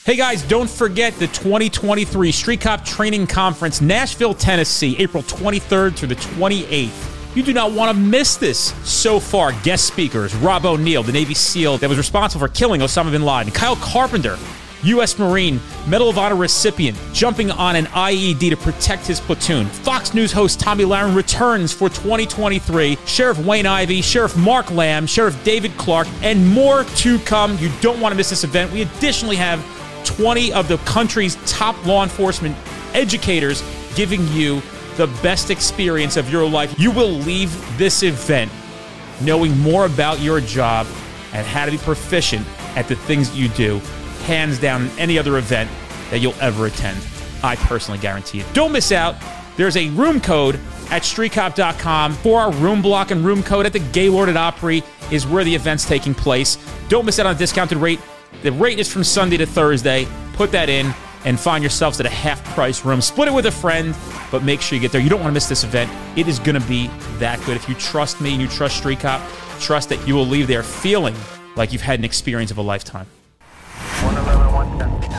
Hey guys, don't forget the 2023 Street Cop Training Conference, Nashville, Tennessee, April 23rd through the 28th. You do not want to miss this. So far, guest speakers, Rob O'Neill, the Navy SEAL that was responsible for killing Osama bin Laden, Kyle Carpenter, U.S. Marine, Medal of Honor recipient, jumping on an IED to protect his platoon. Fox News host Tommy Lahren returns for 2023. Sheriff Wayne Ivey, Sheriff Mark Lamb, Sheriff David Clark, and more to come. You don't want to miss this event. We additionally have 20 of the country's top law enforcement educators giving you the best experience of your life. You will leave this event knowing more about your job and how to be proficient at the things you do, hands down, in any other event that you'll ever attend. I personally guarantee it. Don't miss out. There's a room code at streetcop.com for our room block, and room code at the Gaylord at Opry is where the event's taking place. Don't miss out on a discounted rate. The rate is from Sunday to Thursday. Put that in and find yourselves at a half-price room. Split it with a friend, but make sure you get there. You don't want to miss this event. It is going to be that good. If you trust me and you trust Street Cop, trust that you will leave there feeling like you've had an experience of a lifetime. 111, 110.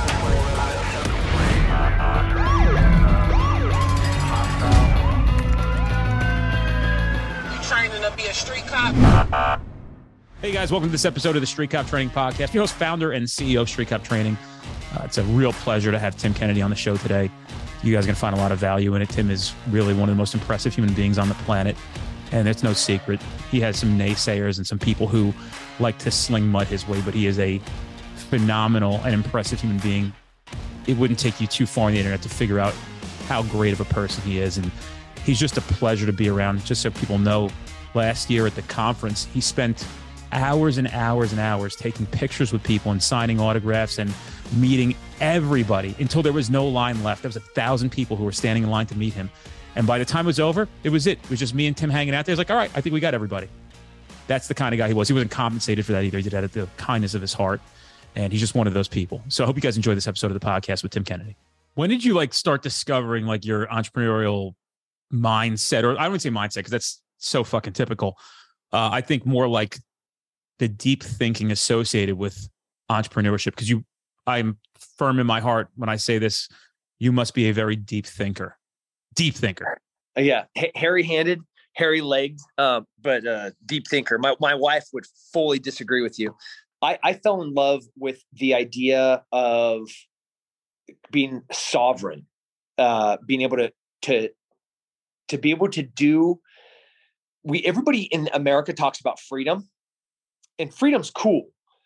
You training to be a street cop? Hey guys, welcome to this episode of the Street Cop Training Podcast. Your host, founder, and CEO of Street Cop Training. It's a real pleasure to have Tim Kennedy on the show today. You guys are going to find a lot of value in it. Tim is really one of the most impressive human beings on the planet, and it's no secret. He has some naysayers and some people who like to sling mud his way, but he is a phenomenal and impressive human being. It wouldn't take you too far on the internet to figure out how great of a person he is, and he's just a pleasure to be around. Just so people know, last year at the conference, he spent hours and hours and hours taking pictures with people and signing autographs and meeting everybody until there was no line left. There was 1,000 people who were standing in line to meet him. And by the time it was over, it was it. It was just me and Tim hanging out there. He was like, all right, I think we got everybody. That's the kind of guy he was. He wasn't compensated for that either. He did that at the kindness of his heart. And he's just one of those people. So I hope you guys enjoy this episode of the podcast with Tim Kennedy. When did you start discovering your entrepreneurial mindset? Or I wouldn't say mindset because that's so fucking typical. I think more like the deep thinking associated with entrepreneurship, because I'm firm in my heart when I say this, you must be a very deep thinker. Deep thinker. Yeah. Hairy-handed, hairy-legged, but deep thinker. My wife would fully disagree with you. I fell in love with the idea of being sovereign, being able to be able to do. Everybody in America talks about freedom. And freedom's cool.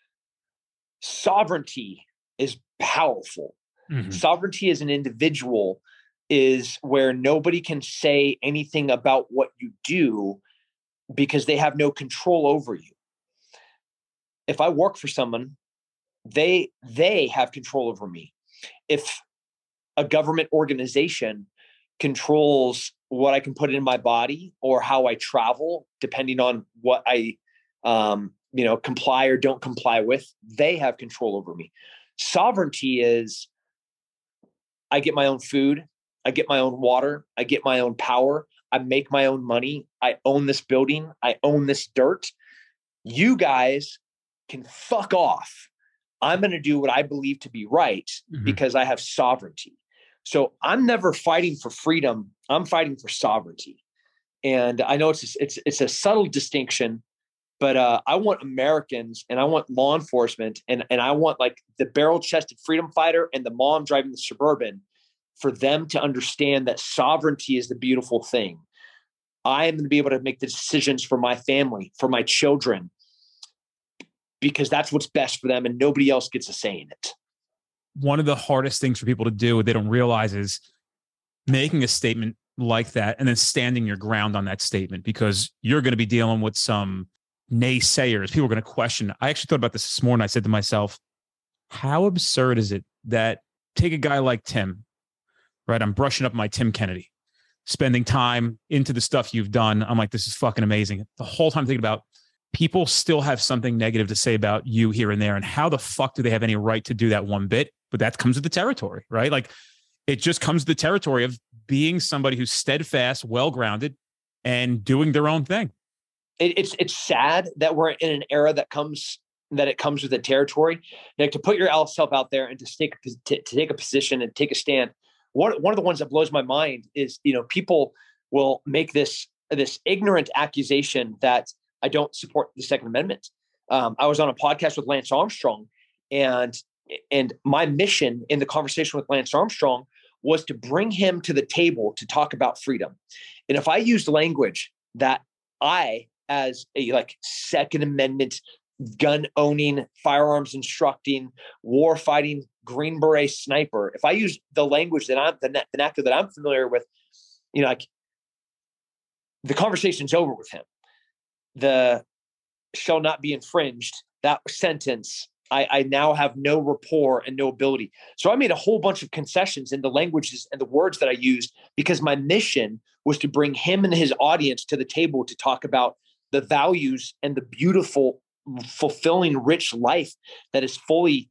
Sovereignty is powerful. Mm-hmm. Sovereignty as an individual is where nobody can say anything about what you do because they have no control over you. If I work for someone, they have control over me. If a government organization controls what I can put in my body or how I travel, depending on what I comply or don't comply with, they have control over me. Sovereignty is I get my own food, I get my own water, I get my own power, I make my own money, I own this building, I own this dirt. You guys can fuck off. I'm going to do what I believe to be right because I have sovereignty. So I'm never fighting for freedom. I'm fighting for sovereignty. And I know it's a subtle distinction, but I want Americans and I want law enforcement and I want the barrel-chested freedom fighter and the mom driving the Suburban for them to understand that sovereignty is the beautiful thing. I am going to be able to make the decisions for my family, for my children, because that's what's best for them and nobody else gets a say in it. One of the hardest things for people to do, what they don't realize, is making a statement like that and then standing your ground on that statement, because you're going to be dealing with some naysayers. People are going to question. I actually thought about this morning. I said to myself, how absurd is it that take a guy like Tim, right? I'm brushing up my Tim Kennedy, spending time into the stuff you've done. I'm like, this is fucking amazing. The whole time thinking about people still have something negative to say about you here and there. And how the fuck do they have any right to do that one bit? But that comes with the territory, right? It just comes with the territory of being somebody who's steadfast, well-grounded, and doing their own thing. It's sad that we're in an era that comes that it comes with the territory. Like to put yourself out there and to take a position and take a stand. One of the ones that blows my mind is, people will make this ignorant accusation that I don't support the Second Amendment. I was on a podcast with Lance Armstrong, and my mission in the conversation with Lance Armstrong was to bring him to the table to talk about freedom. And if I used language that I, as a Second Amendment, gun owning, firearms instructing, war fighting, Green Beret sniper, if I use the language that I'm the vernacular that I'm familiar with, the conversation's over with him. The shall not be infringed, that sentence, I now have no rapport and no ability. So I made a whole bunch of concessions in the languages and the words that I used, because my mission was to bring him and his audience to the table to talk about the values and the beautiful, fulfilling, rich life that is fully,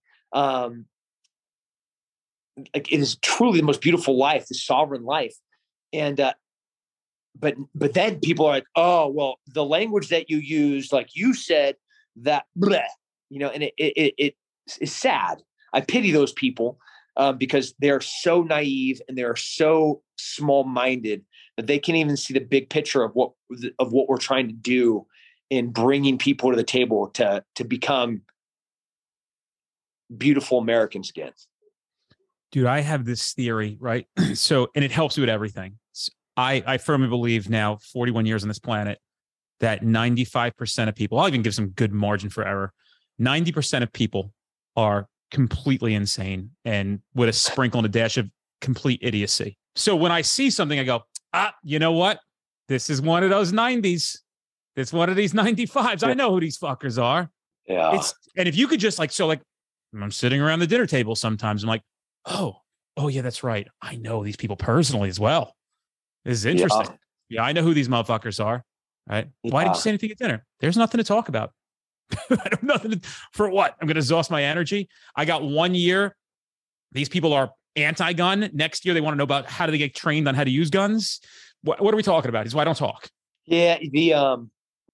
it is truly the most beautiful life, the sovereign life. And, but then people are like, oh, well, the language that you used, like you said that, bleh, and it is sad. I pity those people because they're so naive and they're so small-minded that they can't even see the big picture of what we're trying to do in bringing people to the table to become beautiful Americans again. Dude, I have this theory, right? So, and it helps with everything. I firmly believe now, 41 years on this planet, that 95% of people, I'll even give some good margin for error, 90% of people are completely insane and with a sprinkle and a dash of complete idiocy. So when I see something, I go, you know what? This is one of those 90s. It's one of these 95s. I know who these fuckers are. Yeah. And if you could just I'm sitting around the dinner table sometimes. I'm like, oh yeah, that's right. I know these people personally as well. This is interesting. Yeah, I know who these motherfuckers are. Right? Yeah. Why didn't you say anything at dinner? There's nothing to talk about. I have nothing for what? I'm going to exhaust my energy. I got 1 year. These people are anti-gun. Next year, they want to know about how do they get trained on how to use guns. What are we talking about? Is why I don't talk. Yeah, the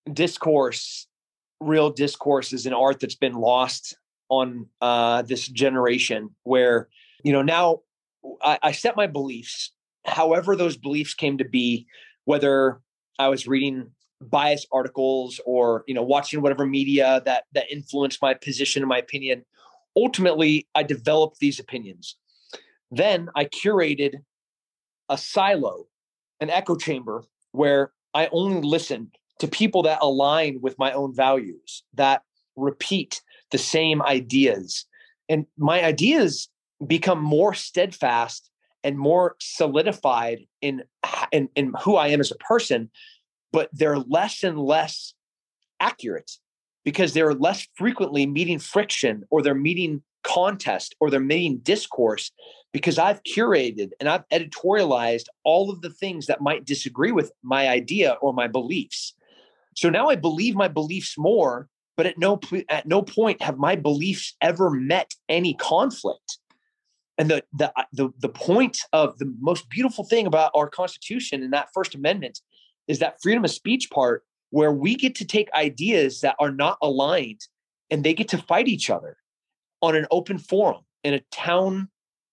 real discourse is an art that's been lost on this generation where, now I set my beliefs, however those beliefs came to be, whether I was reading biased articles or, watching whatever media that influenced my position and my opinion. Ultimately, I developed these opinions. Then I curated a silo, an echo chamber, where I only listen to people that align with my own values, that repeat the same ideas. And my ideas become more steadfast and more solidified in who I am as a person, but they're less and less accurate because they're less frequently meeting friction, or they're meeting contest, or they're meeting discourse, because I've curated and I've editorialized all of the things that might disagree with my idea or my beliefs. So now I believe my beliefs more, but at no point have my beliefs ever met any conflict. And the point of the most beautiful thing about our Constitution and that First Amendment is that freedom of speech part, where we get to take ideas that are not aligned and they get to fight each other on an open forum in a town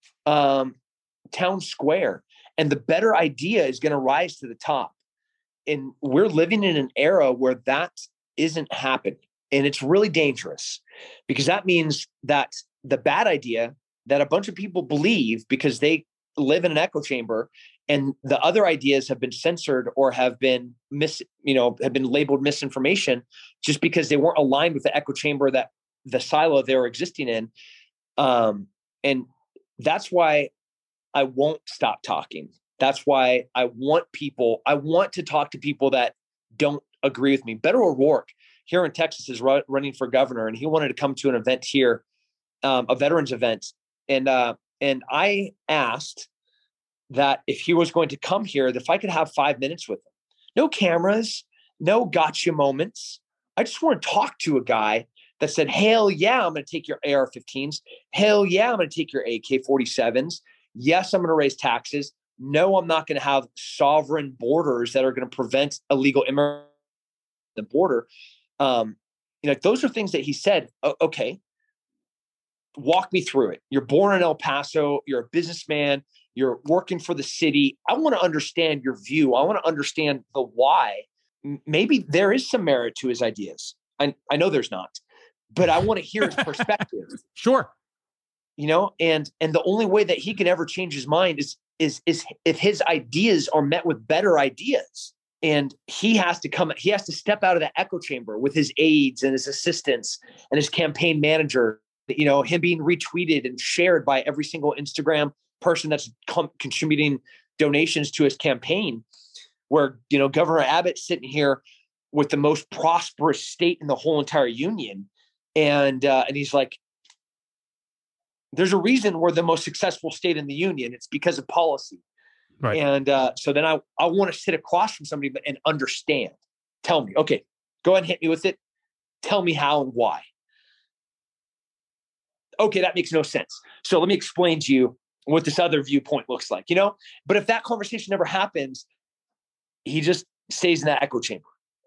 square. And the better idea is going to rise to the top. And we're living in an era where that isn't happening. And it's really dangerous, because that means that the bad idea that a bunch of people believe because they live in an echo chamber, and the other ideas have been censored or have been have been labeled misinformation just because they weren't aligned with the echo chamber, that the silo they were existing in. And that's why I won't stop talking. That's why I want to talk to people that don't agree with me. Beto O'Rourke here in Texas is running for governor, and he wanted to come to an event here, a veterans event. And I asked that if he was going to come here, if I could have 5 minutes with him. No cameras, no gotcha moments. I just want to talk to a guy that said, hell yeah, I'm going to take your AR-15s. Hell yeah, I'm going to take your AK-47s. Yes, I'm going to raise taxes. No, I'm not going to have sovereign borders that are going to prevent illegal immigrants at the border. like those are things that he said, okay, walk me through it. You're born in El Paso. You're a businessman. You're working for the city. I want to understand your view. I want to understand the why. Maybe there is some merit to his ideas. I know there's not, but I want to hear his perspective. Sure. And the only way that he can ever change his mind is if his ideas are met with better ideas. And he has to step out of the echo chamber with his aides and his assistants and his campaign manager, him being retweeted and shared by every single Instagram person that's contributing donations to his campaign, where, Governor Abbott's sitting here with the most prosperous state in the whole entire union. And he's like, there's a reason we're the most successful state in the union. It's because of policy. Right. And so then I want to sit across from somebody and understand. Tell me, okay, go ahead and hit me with it. Tell me how and why. Okay, that makes no sense. So let me explain to you what this other viewpoint looks like, But if that conversation never happens, he just stays in that echo chamber.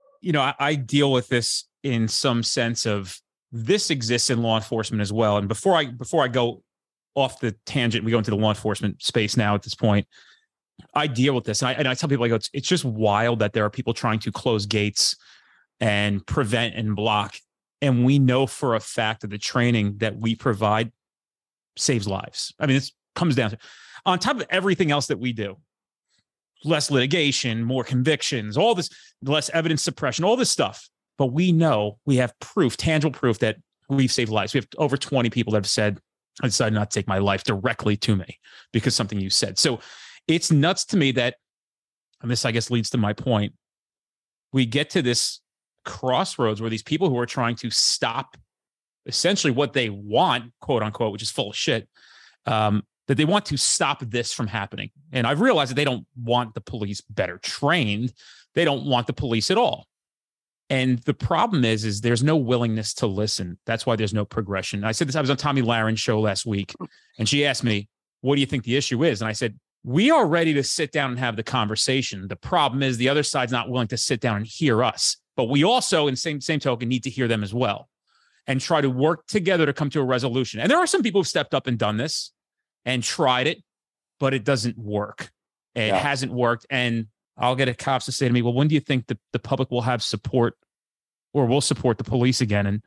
I deal with this in some sense of this exists in law enforcement as well. And before I go off the tangent, we go into the law enforcement space now at this point. I deal with this, and I tell people, I go, it's just wild that there are people trying to close gates and prevent and block. And we know for a fact that the training that we provide saves lives. I mean, it comes down to, on top of everything else that we do, less litigation, more convictions, all this, less evidence suppression, all this stuff. But we know we have proof, tangible proof that we've saved lives. We have over 20 people that have said, I decided not to take my life directly to me because something you said. So it's nuts to me that, and this, I guess, leads to my point, we get to this crossroads where these people who are trying to stop essentially what they want, quote unquote, which is full of shit, that they want to stop this from happening. And I've realized that they don't want the police better trained. They don't want the police at all. And the problem is there's no willingness to listen. That's why there's no progression. I said this, I was on Tommy Laren's show last week, and she asked me, what do you think the issue is? And I said, we are ready to sit down and have the conversation. The problem is the other side's not willing to sit down and hear us. But we also, in same token, need to hear them as well and try to work together to come to a resolution. And there are some people who've stepped up and done this and tried it, but it doesn't work. It hasn't worked. And I'll get cops to say to me, well, when do you think the public will have support or will support the police again? And,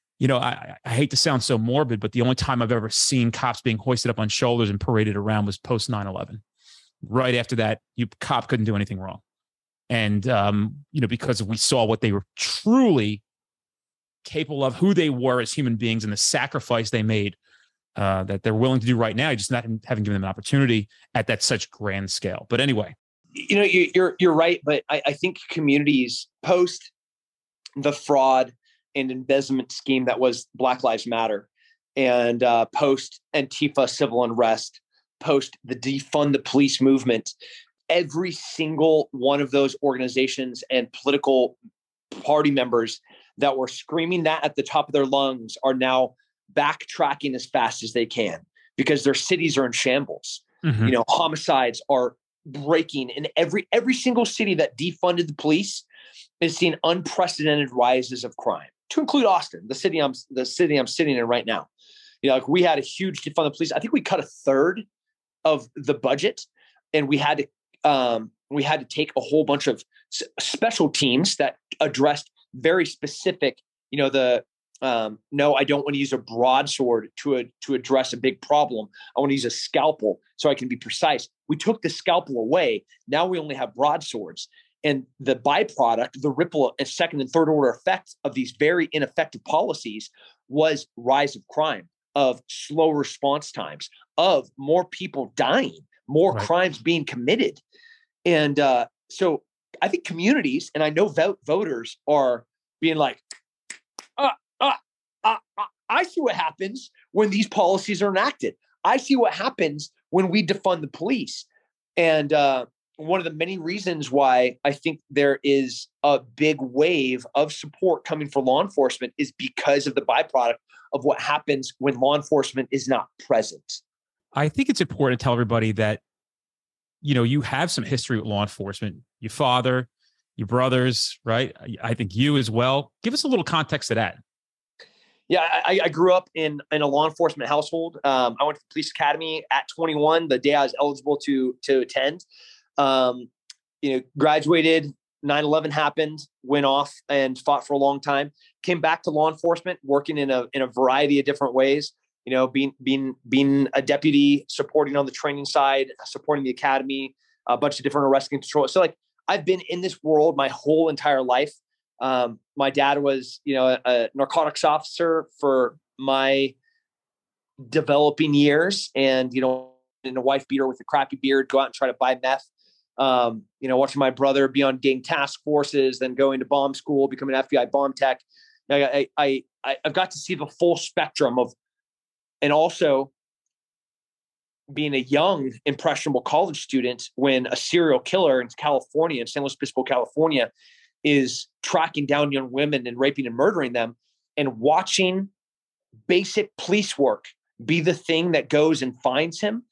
I hate to sound so morbid, but the only time I've ever seen cops being hoisted up on shoulders and paraded around was post 9/11. Right after that, cop couldn't do anything wrong. And, because we saw what they were truly capable of, who they were as human beings and the sacrifice they made, that they're willing to do right now, just not having given them an opportunity at that such grand scale. But anyway. You're right. But I think communities post the fraud and embezzlement scheme that was Black Lives Matter, and post Antifa civil unrest, post the defund the police movement, every single one of those organizations and political party members that were screaming that at the top of their lungs are now backtracking as fast as they can because their cities are in shambles. Mm-hmm. Homicides are breaking in every single city that defunded the police is seeing unprecedented rises of crime, to include Austin, the city I'm sitting in right now. We had a huge defund the police. I think we cut a third of the budget, and we had to take a whole bunch of special teams that addressed very specific, no, I don't want to use a broadsword to address a big problem. I want to use a scalpel so I can be precise. We took the scalpel away. Now we only have broadswords. And the byproduct, the ripple and second and third order effects of these very ineffective policies was rise of crime, of slow response times, of more people dying, more crimes being committed. And so I think communities, and I know voters are being like, I see what happens when these policies are enacted. I see what happens when we defund the police. And one of the many reasons why I think there is a big wave of support coming for law enforcement is because of the byproduct of what happens when law enforcement is not present. I think it's important to tell everybody that, you have some history with law enforcement. Your father, your brothers, right? I think you as well. Give us a little context to that. Yeah, I grew up in a law enforcement household. I went to the police academy at 21, the day I was eligible to attend. Graduated, 9/11 happened, went off and fought for a long time, came back to law enforcement, working in a variety of different ways, being a deputy, supporting on the training side, supporting the academy, a bunch of different arrest and control. So like I've been in this world my whole entire life. My dad was, a narcotics officer for my developing years, and, in a wife beater with a crappy beard, go out and try to buy meth. Watching my brother be on gang task forces, then going to bomb school, becoming an FBI bomb tech. I've got to see the full spectrum of, and also being a young, impressionable college student when a serial killer in California, in San Luis Obispo, California, is tracking down young women and raping and murdering them, and watching basic police work be the thing that goes and finds him.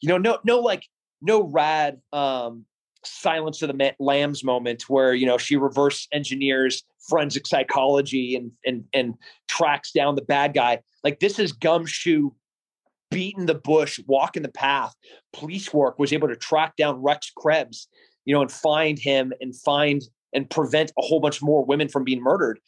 No rad Silence of the Lambs moment where, she reverse engineers forensic psychology and tracks down the bad guy. Like, this is gumshoe, beating the bush, walking the path. Police work was able to track down Rex Krebs, and find him and prevent a whole bunch more women from being murdered.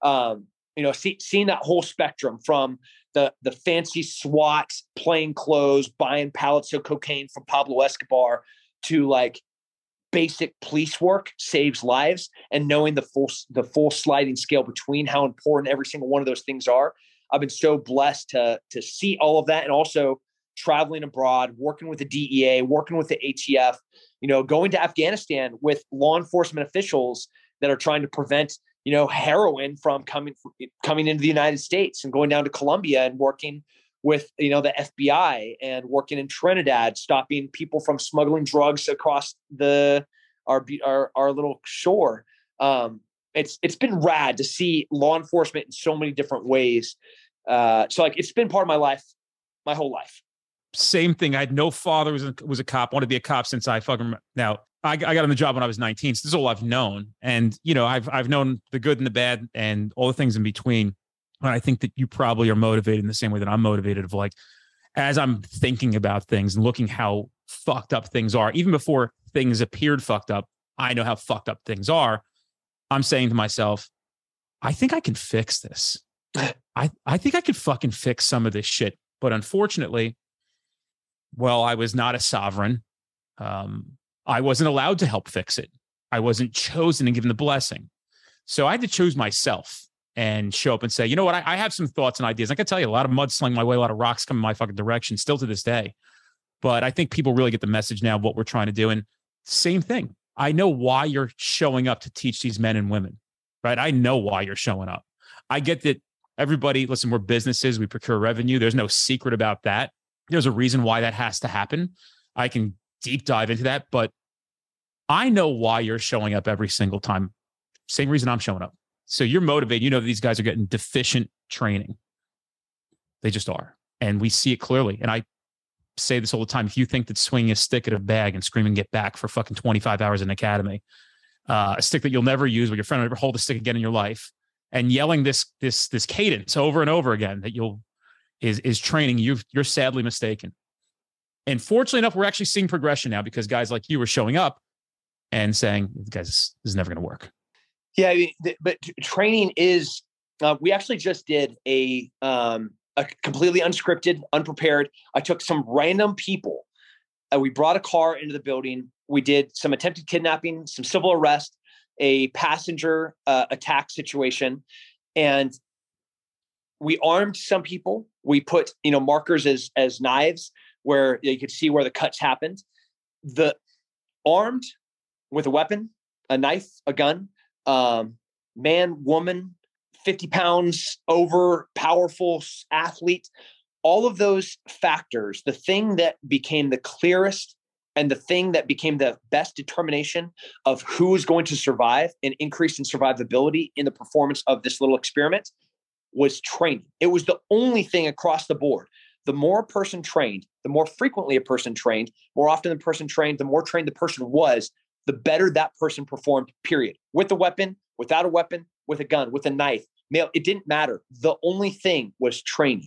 Seeing that whole spectrum from the fancy SWAT, plain clothes, buying pallets of cocaine from Pablo Escobar to like basic police work saves lives, and knowing the full sliding scale between how important every single one of those things are. I've been so blessed to see all of that, and also traveling abroad, working with the DEA, working with the ATF, going to Afghanistan with law enforcement officials that are trying to prevent, heroin from coming into the United States, and going down to Colombia and working with, the FBI, and working in Trinidad, stopping people from smuggling drugs across our little shore. It's been rad to see law enforcement in so many different ways. It's been part of my life, my whole life. Same thing. I had no father was a cop. Wanted to be a cop since I now. I got on the job when I was 19. So this is all I've known, and I've known the good and the bad and all the things in between. And I think that you probably are motivated in the same way that I'm motivated. Of like, as I'm thinking about things and looking how fucked up things are, even before things appeared fucked up, I know how fucked up things are. I'm saying to myself, I think I can fix this. I think I could fucking fix some of this shit. But unfortunately, I was not a sovereign. I wasn't allowed to help fix it. I wasn't chosen and given the blessing. So I had to choose myself and show up and say, you know what? I have some thoughts and ideas. I can tell you, a lot of mudslinging my way, a lot of rocks coming my fucking direction still to this day. But I think people really get the message now of what we're trying to do. And same thing. I know why you're showing up to teach these men and women, right? I know why you're showing up. I get that everybody, listen, we're businesses, we procure revenue. There's no secret about that. There's a reason why that has to happen. I can deep dive into that, but I know why you're showing up every single time. Same reason I'm showing up. So you're motivated. You know that these guys are getting deficient training. They just are. And we see it clearly. And I say this all the time. If you think that swinging a stick at a bag and screaming get back for fucking 25 hours in academy, a stick that you'll never use, where your friend will never hold a stick again in your life, and yelling this cadence over and over again that is training, you're sadly mistaken. And fortunately enough, we're actually seeing progression now, because guys like you are showing up and saying, guys, this is never going to work. Yeah, but training is. We actually just did a completely unscripted, unprepared. I took some random people. We brought a car into the building. We did some attempted kidnapping, some civil arrest, a passenger attack situation, and we armed some people. We put markers as knives where you could see where the cuts happened. The armed with a weapon, a knife, a gun, man, woman, 50 pounds over, powerful athlete, all of those factors, the thing that became the clearest and the thing that became the best determination of who is going to survive and increase in survivability in the performance of this little experiment was training. It was the only thing across the board. The more a person trained, the more frequently a person trained, more often the person trained, the more trained the person was, the better that person performed, period. With a weapon, without a weapon, with a gun, with a knife, male, it didn't matter. The only thing was training.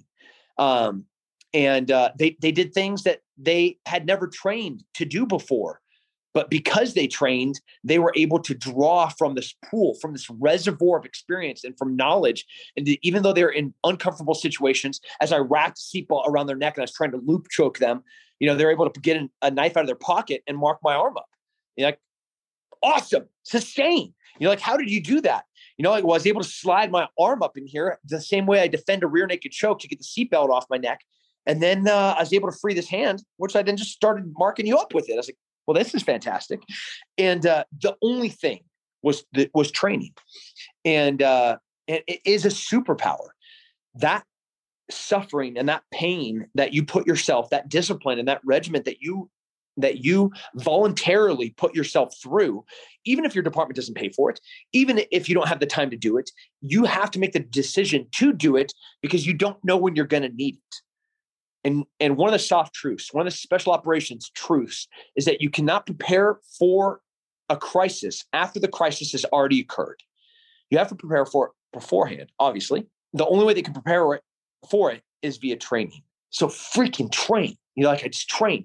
They did things that they had never trained to do before. But because they trained, they were able to draw from this pool, from this reservoir of experience and from knowledge. And even though they're in uncomfortable situations, as I wrapped a seatbelt around their neck and I was trying to loop choke them, they're able to get a knife out of their pocket and mark my arm up. Like, awesome, sustain. Like, how did you do that? I was able to slide my arm up in here the same way I defend a rear naked choke to get the seatbelt off my neck. And then I was able to free this hand, which I then just started marking you up with it. I was like, well, this is fantastic. And the only thing was training. And it is a superpower. That suffering and that pain that you put yourself, that discipline and that regiment that you voluntarily put yourself through, even if your department doesn't pay for it, even if you don't have the time to do it, you have to make the decision to do it because you don't know when you're going to need it. And one of the soft truths, one of the special operations truths is that you cannot prepare for a crisis after the crisis has already occurred. You have to prepare for it beforehand, obviously. The only way they can prepare for it is via training. So freaking train. I just train.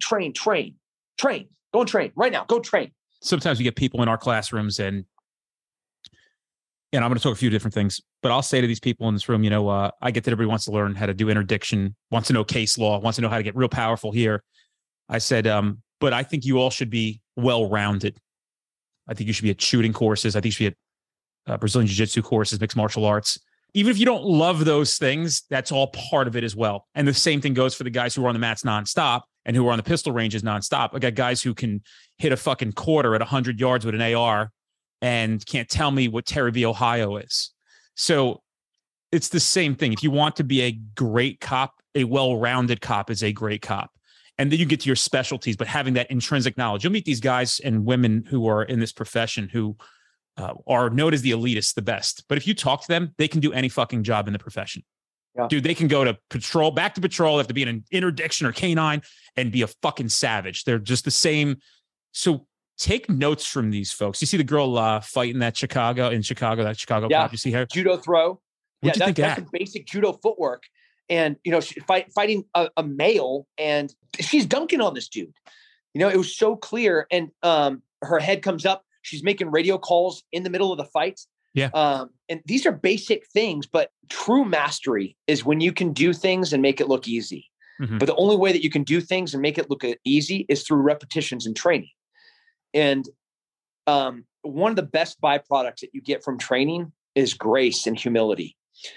Go and train right now. Go train. Sometimes we get people in our classrooms and I'm going to talk a few different things, but I'll say to these people in this room, I get that everybody wants to learn how to do interdiction, wants to know case law, wants to know how to get real powerful here. I said, but I think you all should be well-rounded. I think you should be at shooting courses. I think you should be at Brazilian Jiu-Jitsu courses, mixed martial arts. Even if you don't love those things, that's all part of it as well. And the same thing goes for the guys who are on the mats nonstop and who are on the pistol ranges nonstop. I got guys who can hit a fucking quarter at 100 yards with an AR and can't tell me what Terry V, Ohio is. So it's the same thing. If you want to be a great cop, a well-rounded cop is a great cop. And then you get to your specialties, but having that intrinsic knowledge. You'll meet these guys and women who are in this profession who are known as the elitists, the best. But if you talk to them, they can do any fucking job in the profession. Yeah. Dude, they can go to patrol, back to patrol, they have to be in an interdiction or canine and be a fucking savage. They're just the same. So take notes from these folks. You see the girl fighting that Chicago yeah. Cop. You see her judo throw. What'd you think that's some basic judo footwork. And she's fighting a male, and she's dunking on this dude. It was so clear. And her head comes up. She's making radio calls in the middle of the fight. Yeah. And these are basic things, but true mastery is when you can do things and make it look easy. Mm-hmm. But the only way that you can do things and make it look easy is through repetitions and training. And one of the best byproducts that you get from training is grace and humility.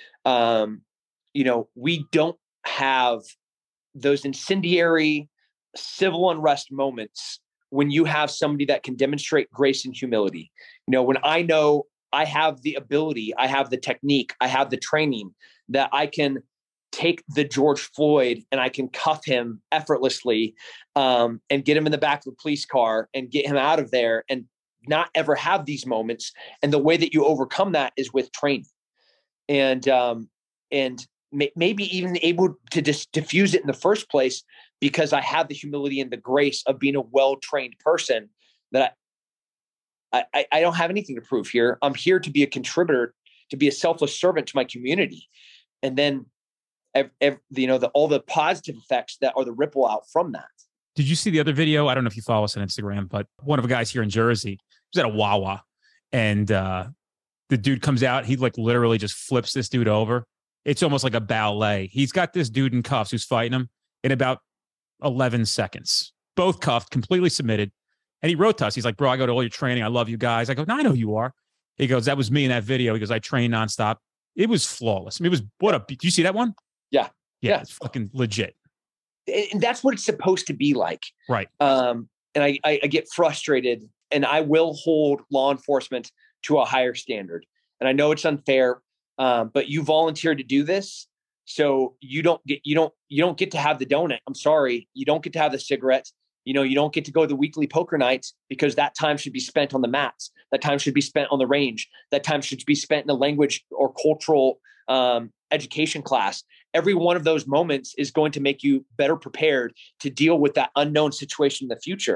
We don't have those incendiary civil unrest moments when you have somebody that can demonstrate grace and humility. When I know I have the ability, I have the technique, I have the training that I can take the George Floyd and I can cuff him effortlessly and get him in the back of the police car and get him out of there and not ever have these moments. And the way that you overcome that is with training and maybe even able to just diffuse it in the first place because I have the humility and the grace of being a well-trained person that I don't have anything to prove here. I'm here to be a contributor, to be a selfless servant to my community. And then all the positive effects that are the ripple out from that. Did you see the other video? I don't know if you follow us on Instagram, but one of the guys here in Jersey was at a Wawa, and the dude comes out. He literally just flips this dude over. It's almost like a ballet. He's got this dude in cuffs who's fighting him in about 11 seconds. Both cuffed, completely submitted. And he wrote to us. He's like, bro, I go to all your training. I love you guys. I go, no, I know you are. He goes, that was me in that video. He goes, I train nonstop. It was flawless. I mean, do you see that one? Yeah. Yeah. It's fucking legit. And that's what it's supposed to be like. Right. And I get frustrated, and I will hold law enforcement to a higher standard. And I know it's unfair, but you volunteered to do this. So you don't get to have the donut. I'm sorry. You don't get to have the cigarettes. You don't get to go to the weekly poker nights because that time should be spent on the mats. That time should be spent on the range. That time should be spent in a language or cultural education class. Every one of those moments is going to make you better prepared to deal with that unknown situation in the future.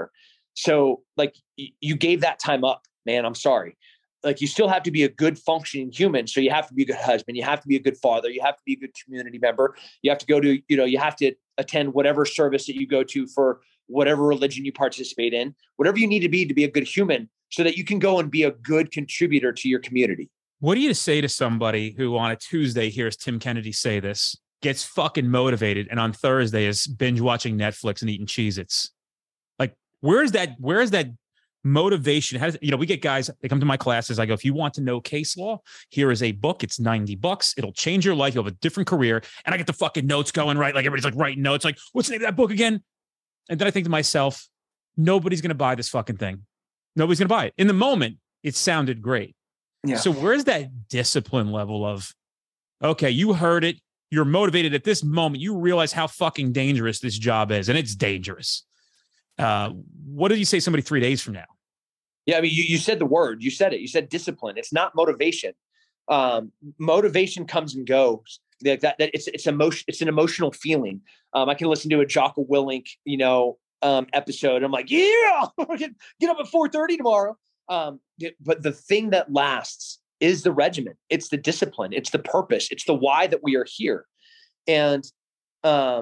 So like you gave that time up, man. I'm sorry. Like you still have to be a good functioning human. So you have to be a good husband. You have to be a good father. You have to be a good community member. You have to go to, you have to attend whatever service that you go to for whatever religion you participate in, whatever you need to be a good human so that you can go and be a good contributor to your community. What do you say to somebody who on a Tuesday hears Tim Kennedy say this, gets fucking motivated, and on Thursday is binge watching Netflix and eating Cheez-Its? Like, where is that motivation? How does, we get guys, they come to my classes. I go, if you want to know case law, here is a book. It's $90. It'll change your life. You'll have a different career. And I get the fucking notes going, right? Like everybody's like writing notes, like, what's the name of that book again? And then I think to myself, nobody's going to buy this fucking thing. Nobody's going to buy it. In the moment, it sounded great. Yeah. So where's that discipline level of, okay, you heard it. You're motivated at this moment. You realize how fucking dangerous this job is. And it's dangerous. What did you say somebody 3 days from now? Yeah, I mean, you said the word. You said it. You said discipline. It's not motivation. Motivation comes and goes. Like that it's emotion. It's an emotional feeling. I can listen to a Jocko Willink, episode. I'm like, yeah, get up at 4:30 tomorrow. But the thing that lasts is the regimen. It's the discipline. It's the purpose. It's the why that we are here. And I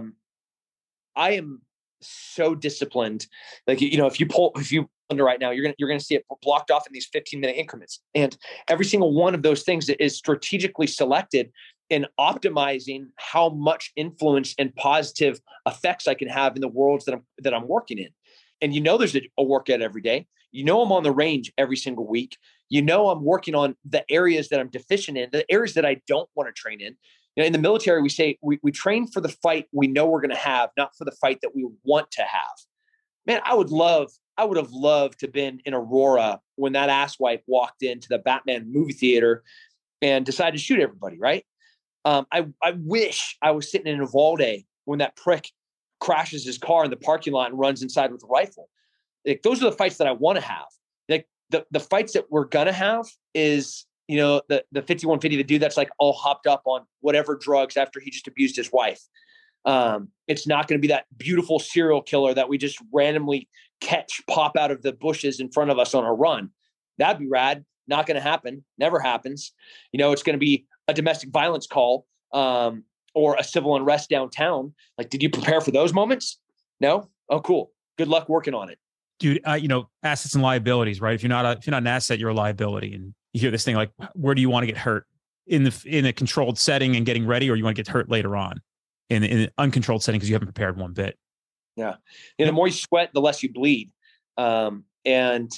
am so disciplined. Like, if you under right now, you're gonna see it blocked off in these 15-minute increments. And every single one of those things is strategically selected in optimizing how much influence and positive effects I can have in the worlds that I'm working in. And there's a workout every day. I'm on the range every single week. I'm working on the areas that I'm deficient in, the areas that I don't want to train in. In the military, we say we train for the fight we know we're going to have, not for the fight that we want to have. Man, I would have loved to have been in Aurora when that asswipe walked into the Batman movie theater and decided to shoot everybody, right? I wish I was sitting in Uvalde when that prick crashes his car in the parking lot and runs inside with a rifle. Like, those are the fights that I want to have. Like the fights that we're gonna have is, the 5150, the dude that's like all hopped up on whatever drugs after he just abused his wife. It's not going to be that beautiful serial killer that we just randomly pop out of the bushes in front of us on a run. That'd be rad. Not going to happen. Never happens. It's going to be a domestic violence call, or a civil unrest downtown. Like, did you prepare for those moments? No? Oh, cool. Good luck working on it. Dude, assets and liabilities, right? If you're not an asset, you're a liability. And you hear this thing like, where do you want to get hurt? In a controlled setting and getting ready, or you want to get hurt later on in an uncontrolled setting because you haven't prepared one bit? Yeah. The more you sweat, the less you bleed. And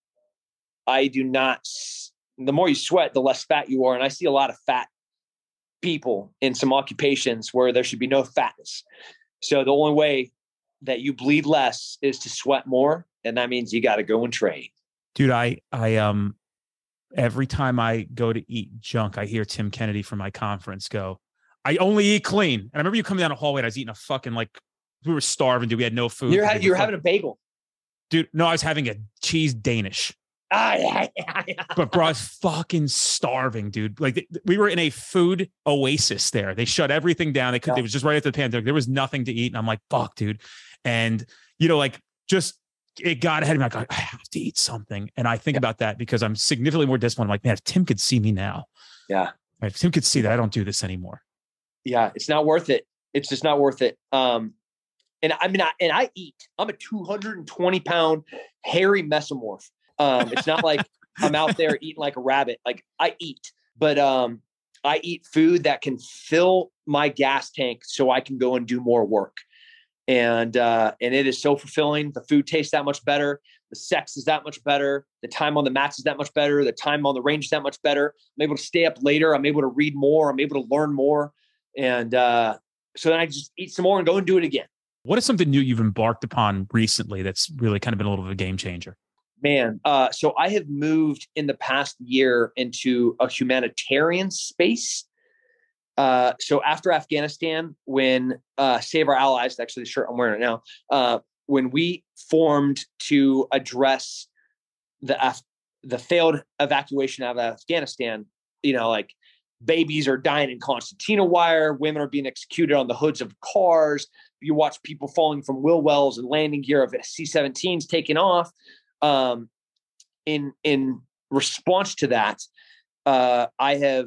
the more you sweat, the less fat you are. And I see a lot of fat people in some occupations where there should be no fatness. So the only way that you bleed less is to sweat more. And that means you got to go and train. Dude, I every time I go to eat junk, I hear Tim Kennedy from my conference go, I only eat clean. And I remember you coming down the hallway and I was eating a fucking, like, we were starving, dude. We had no food. You're having a bagel. Dude, no, I was having a cheese Danish. Yeah. But bro, I was fucking starving, dude. Like, we were in a food oasis there. They shut everything down. It was just right after the pandemic. There was nothing to eat. And I'm like, fuck, dude. And, it got ahead of me. Like, I have to eat something. And I think about that because I'm significantly more disciplined. I'm like, man, if Tim could see me now. Yeah. If Tim could see that I don't do this anymore. Yeah. It's not worth it. It's just not worth it. And I eat. I'm a 220-pound hairy mesomorph. It's not like I'm out there eating like a rabbit. Like, I eat, but I eat food that can fill my gas tank so I can go and do more work. And it is so fulfilling. The food tastes that much better. The sex is that much better. The time on the mats is that much better. The time on the range is that much better. I'm able to stay up later. I'm able to read more. I'm able to learn more. And so then I just eat some more and go and do it again. What is something new you've embarked upon recently that's really kind of been a little bit of a game changer? Man, so I have moved in the past year into a humanitarian space. So after Afghanistan, when Save Our Allies, actually the shirt I'm wearing right now, when we formed to address the failed evacuation out of Afghanistan, like, babies are dying in concertina wire, women are being executed on the hoods of cars, you watch people falling from wheel wells and landing gear of C-17s taking off. In response to that, I have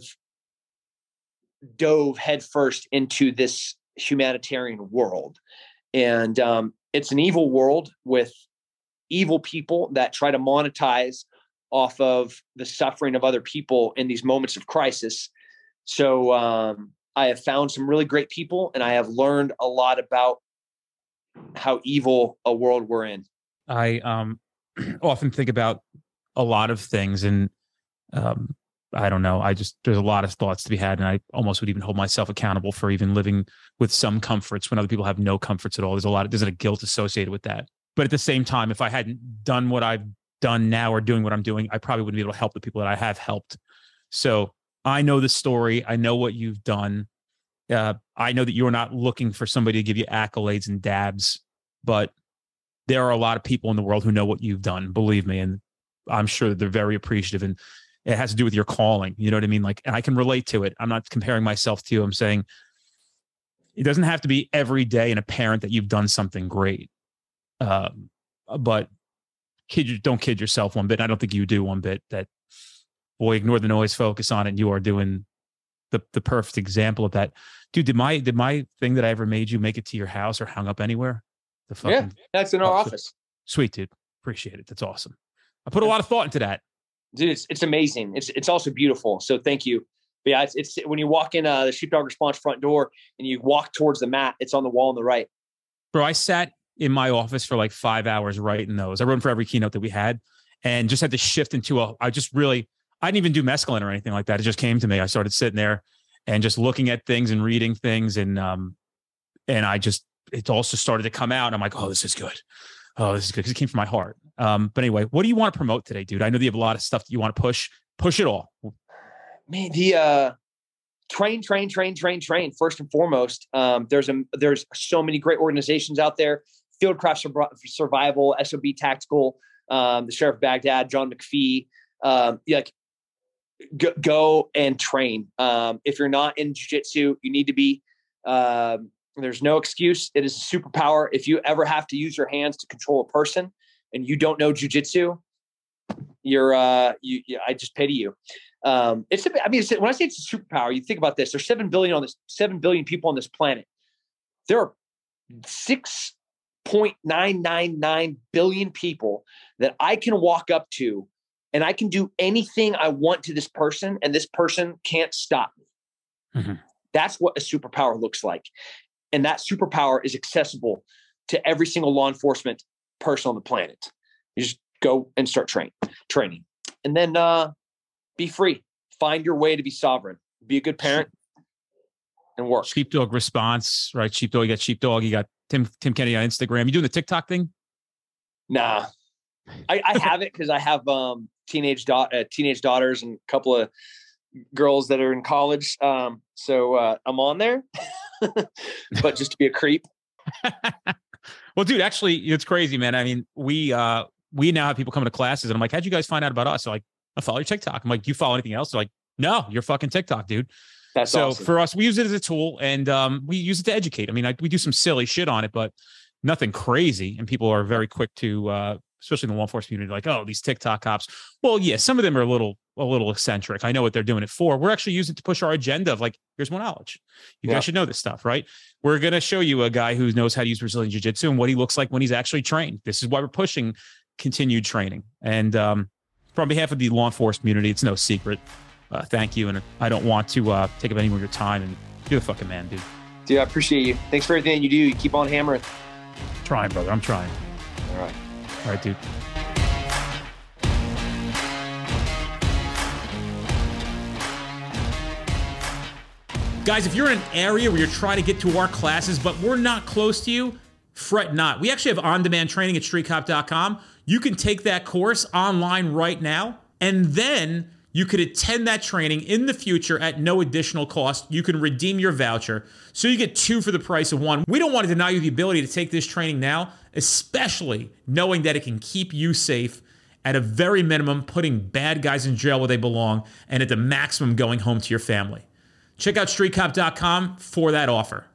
dove headfirst into this humanitarian world. And it's an evil world with evil people that try to monetize off of the suffering of other people in these moments of crisis. So I have found some really great people, and I have learned a lot about how evil a world we're in. I often think about a lot of things, and I don't know. There's a lot of thoughts to be had, and I almost would even hold myself accountable for even living with some comforts when other people have no comforts at all. There's a guilt associated with that. But at the same time, if I hadn't done what I've done now or doing what I'm doing, I probably wouldn't be able to help the people that I have helped. So I know the story. I know what you've done. I know that you're not looking for somebody to give you accolades and dabs, but there are a lot of people in the world who know what you've done, believe me. And I'm sure that they're very appreciative, and it has to do with your calling. You know what I mean? Like, I can relate to it. I'm not comparing myself to you. I'm saying it doesn't have to be every day and apparent that you've done something great. But don't kid yourself one bit. I don't think you do one bit. That, boy, ignore the noise, focus on it. And you are doing the perfect example of that. Dude, did my thing that I ever made you make it to your house or hung up anywhere? Yeah, that's in our office. Sweet, dude. Appreciate it. That's awesome. I put a lot of thought into that. Dude, it's amazing. It's also beautiful. So thank you. But yeah, it's when you walk in the Sheepdog Response front door and you walk towards the mat, it's on the wall on the right. Bro, I sat in my office for like 5 hours writing those. I wrote them for every keynote that we had, and just had to shift into I didn't even do mescaline or anything like that. It just came to me. I started sitting there and just looking at things and reading things. And it also started to come out. And I'm like, oh, this is good. Oh, this is good. Because it came from my heart. But anyway, what do you want to promote today, dude? I know that you have a lot of stuff that you want to push. Push it all. Man, the train. First and foremost, there's so many great organizations out there. Fieldcraft Survival, SOB Tactical, the Sheriff of Baghdad, John McPhee. Go and train. If you're not in jiu-jitsu, you need to be. There's no excuse. It is a superpower. If you ever have to use your hands to control a person and you don't know jiu-jitsu, I just pity you. When I say it's a superpower, you think about this. There's 7 billion people on this planet. There are 6.999 billion people that I can walk up to, and I can do anything I want to this person, and this person can't stop me. Mm-hmm. That's what a superpower looks like. And that superpower is accessible to every single law enforcement person on the planet. You just go and start training. And then be free. Find your way to be sovereign. Be a good parent and work. Sheepdog Response, right? Sheepdog, you got Sheepdog, you got Tim Kennedy on Instagram. You doing the TikTok thing? Nah. I have it because I have teenage daughters and a couple of girls that are in college. So I'm on there, but just to be a creep. Well, dude, actually, it's crazy, man. I mean, we now have people coming to classes, and I'm like, how'd you guys find out about us? They're like, I follow your TikTok. I'm like, do you follow anything else? They're like, no, you're fucking TikTok, dude. That's so awesome. For us, we use it as a tool, and we use it to educate. I mean, we do some silly shit on it, but nothing crazy. And people are very quick to, especially in the law enforcement community, like, oh, these TikTok cops. Well, yeah, some of them are a little eccentric. I know what they're doing it for. We're actually using it to push our agenda of like, here's more knowledge. You guys should know this stuff, right? We're going to show you a guy who knows how to use Brazilian Jiu-Jitsu and what he looks like when he's actually trained. This is why we're pushing continued training. And on behalf of the law enforcement community, it's no secret. Thank you. And I don't want to take up any more of your time. And you're the fucking man, dude. Dude, I appreciate you. Thanks for everything you do. You keep on hammering. Trying, brother. I'm trying. All right, dude. Guys, if you're in an area where you're trying to get to our classes, but we're not close to you, fret not. We actually have on-demand training at streetcop.com. You can take that course online right now, and then you could attend that training in the future at no additional cost. You can redeem your voucher, so you get 2 for the price of 1. We don't want to deny you the ability to take this training now, especially knowing that it can keep you safe, at a very minimum, putting bad guys in jail where they belong, and at the maximum, going home to your family. Check out streetcop.com for that offer.